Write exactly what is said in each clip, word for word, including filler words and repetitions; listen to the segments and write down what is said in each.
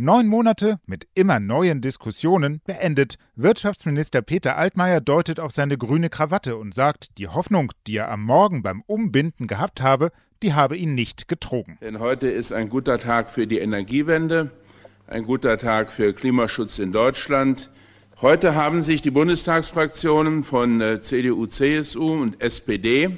Neun Monate mit immer neuen Diskussionen beendet. Wirtschaftsminister Peter Altmaier deutet auf seine grüne Krawatte und sagt, die Hoffnung, die er am Morgen beim Umbinden gehabt habe, die habe ihn nicht getrogen. Denn heute ist ein guter Tag für die Energiewende, ein guter Tag für Klimaschutz in Deutschland. Heute haben sich die Bundestagsfraktionen von C D U, C S U und S P D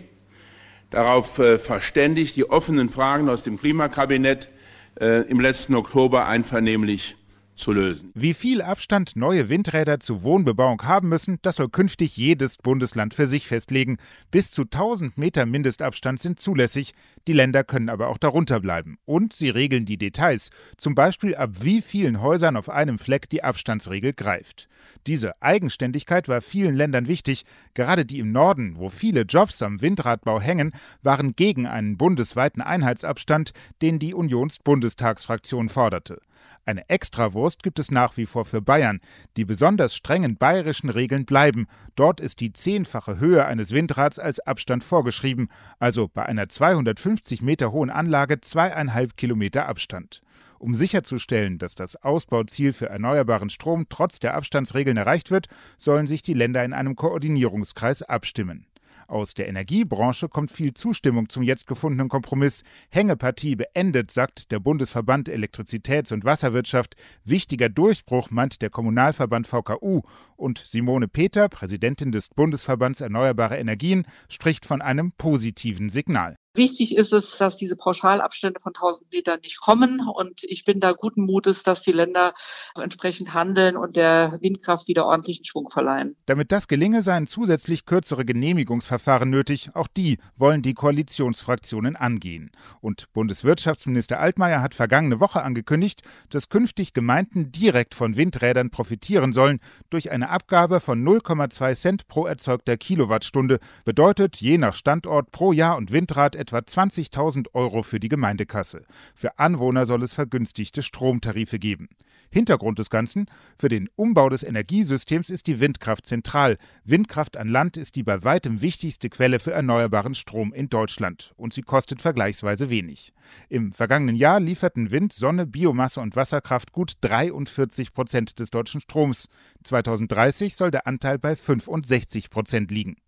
darauf verständigt, die offenen Fragen aus dem Klimakabinett im letzten Oktober einvernehmlich zu lösen. Wie viel Abstand neue Windräder zu Wohnbebauung haben müssen, das soll künftig jedes Bundesland für sich festlegen. Bis zu tausend Meter Mindestabstand sind zulässig. Die Länder können aber auch darunter bleiben. Und sie regeln die Details, zum Beispiel ab wie vielen Häusern auf einem Fleck die Abstandsregel greift. Diese Eigenständigkeit war vielen Ländern wichtig. Gerade die im Norden, wo viele Jobs am Windradbau hängen, waren gegen einen bundesweiten Einheitsabstand, den die Unionsbundestagsfraktion forderte. Eine Extrawurst gibt es nach wie vor für Bayern. Die besonders strengen bayerischen Regeln bleiben. Dort ist die zehnfache Höhe eines Windrads als Abstand vorgeschrieben, also bei einer zweihundertfünfzig Meter hohen Anlage zweieinhalb Kilometer Abstand. Um sicherzustellen, dass das Ausbauziel für erneuerbaren Strom trotz der Abstandsregeln erreicht wird, sollen sich die Länder in einem Koordinierungskreis abstimmen. Aus der Energiebranche kommt viel Zustimmung zum jetzt gefundenen Kompromiss. Hängepartie beendet, sagt der Bundesverband Elektrizitäts- und Wasserwirtschaft. Wichtiger Durchbruch, meint der Kommunalverband V K U. Und Simone Peter, Präsidentin des Bundesverbands Erneuerbare Energien, spricht von einem positiven Signal. Wichtig ist es, dass diese Pauschalabstände von tausend Metern nicht kommen. Und ich bin da guten Mutes, dass die Länder entsprechend handeln und der Windkraft wieder ordentlichen Schwung verleihen. Damit das gelinge, seien zusätzlich kürzere Genehmigungsverfahren nötig. Auch die wollen die Koalitionsfraktionen angehen. Und Bundeswirtschaftsminister Altmaier hat vergangene Woche angekündigt, dass künftig Gemeinden direkt von Windrädern profitieren sollen. Durch eine Abgabe von null Komma zwei Cent pro erzeugter Kilowattstunde bedeutet je nach Standort pro Jahr und Windrad etwa zwanzigtausend Euro für die Gemeindekasse. Für Anwohner soll es vergünstigte Stromtarife geben. Hintergrund des Ganzen: Für den Umbau des Energiesystems ist die Windkraft zentral. Windkraft an Land ist die bei weitem wichtigste Quelle für erneuerbaren Strom in Deutschland. Und sie kostet vergleichsweise wenig. Im vergangenen Jahr lieferten Wind, Sonne, Biomasse und Wasserkraft gut dreiundvierzig Prozent des deutschen Stroms. zweitausenddreißig soll der Anteil bei fünfundsechzig Prozent liegen.